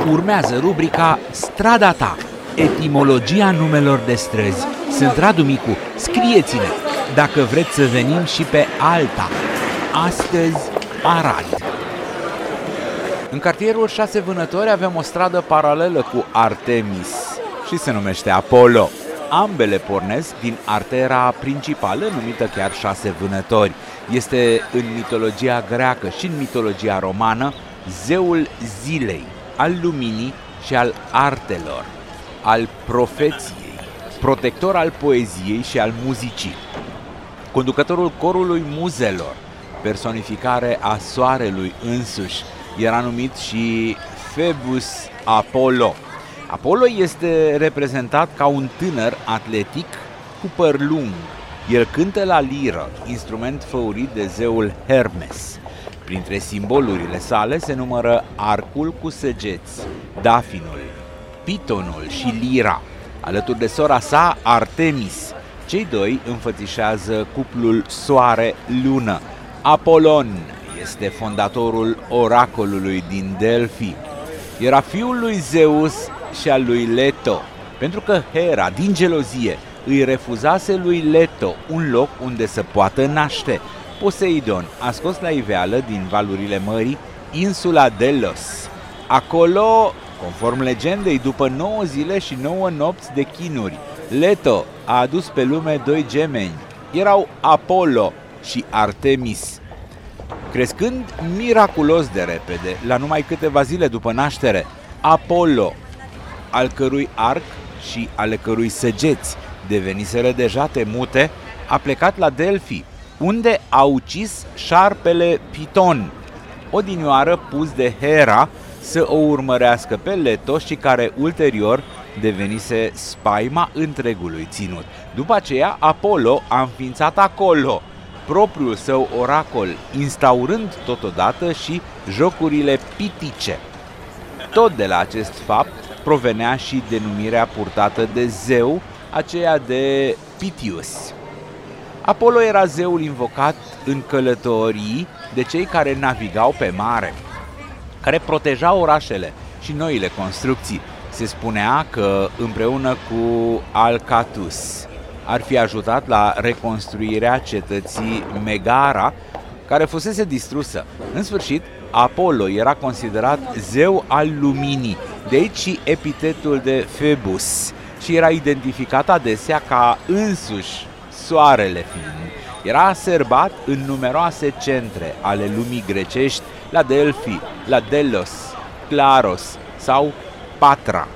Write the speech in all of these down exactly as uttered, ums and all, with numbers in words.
Urmează rubrica Strada ta, etimologia numelor de străzi. Sunt Radu Micu, scrieți-ne dacă vreți să venim și pe alta. Astăzi, Arad. În cartierul Șase Vânători avem o stradă paralelă cu Artemis și se numește Apollo. Ambele pornesc din artera principală, numită chiar Șase Vânători. Este în mitologia greacă și în mitologia romană zeul zilei, al luminii și al artelor, al profeției, protector al poeziei și al muzicii, conducătorul corului muzelor, personificare a soarelui însuși. Era numit și Phoebus Apollo. Apollo este reprezentat ca un tânăr atletic cu păr lung. El cântă la liră, instrument făurit de zeul Hermes. Printre simbolurile sale se numără arcul cu săgeți, dafinul, pitonul și lira, alături de sora sa Artemis. Cei doi înfățișează cuplul soare-lună. Apolon este fondatorul oracolului din Delphi. Era fiul lui Zeus și al lui Leto, pentru că Hera, din gelozie, îi refuzase lui Leto un loc unde să poată naște. Poseidon a scos la iveală din valurile mării insula Delos. Acolo, conform legendei, după nouă zile și nouă nopți de chinuri, Leto a adus pe lume doi gemeni. Erau Apollo și Artemis. Crescând miraculos de repede, la numai câteva zile după naștere, Apollo, al cărui arc și ale cărui săgeți deveniseră deja temute, a plecat la Delphi, unde a ucis șarpele Piton, odinioară pus de Hera să o urmărească pe Leto și care ulterior devenise spaima întregului ținut. După aceea, Apollo a înființat acolo propriul său oracol, instaurând totodată și jocurile pitice. Tot de la acest fapt provenea și denumirea purtată de zeu, aceea de Pitius. Apollo era zeul invocat în călătorii de cei care navigau pe mare, care protejau orașele și noile construcții. Se spunea că împreună cu Alcatus ar fi ajutat la reconstruirea cetății Megara, care fusese distrusă. În sfârșit, Apollo era considerat zeu al luminii, de aici și epitetul de Phoebus, și era identificat adesea ca însuși soarele fiind. Era serbat în numeroase centre ale lumii grecești, la Delphi, la Delos, Claros sau Patra.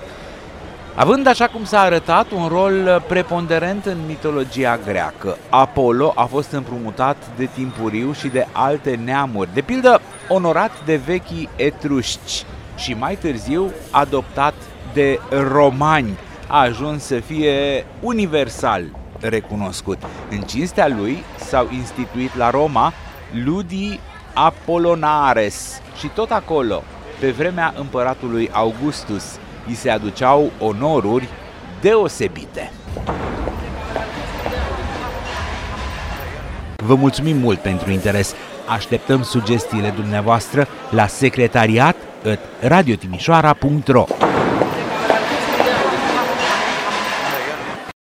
Având, așa cum s-a arătat, un rol preponderent în mitologia greacă, Apollo a fost împrumutat de timpuriu și de alte neamuri, de pildă onorat de vechii etrușci și mai târziu adoptat de romani, a ajuns să fie universal recunoscut. În cinstea lui s-au instituit la Roma ludii Apollonares și tot acolo, pe vremea împăratului Augustus, îi se aduceau onoruri deosebite. Vă mulțumim mult pentru interes. Așteptăm sugestiile dumneavoastră la secretariat at radiotimișoara punct ro.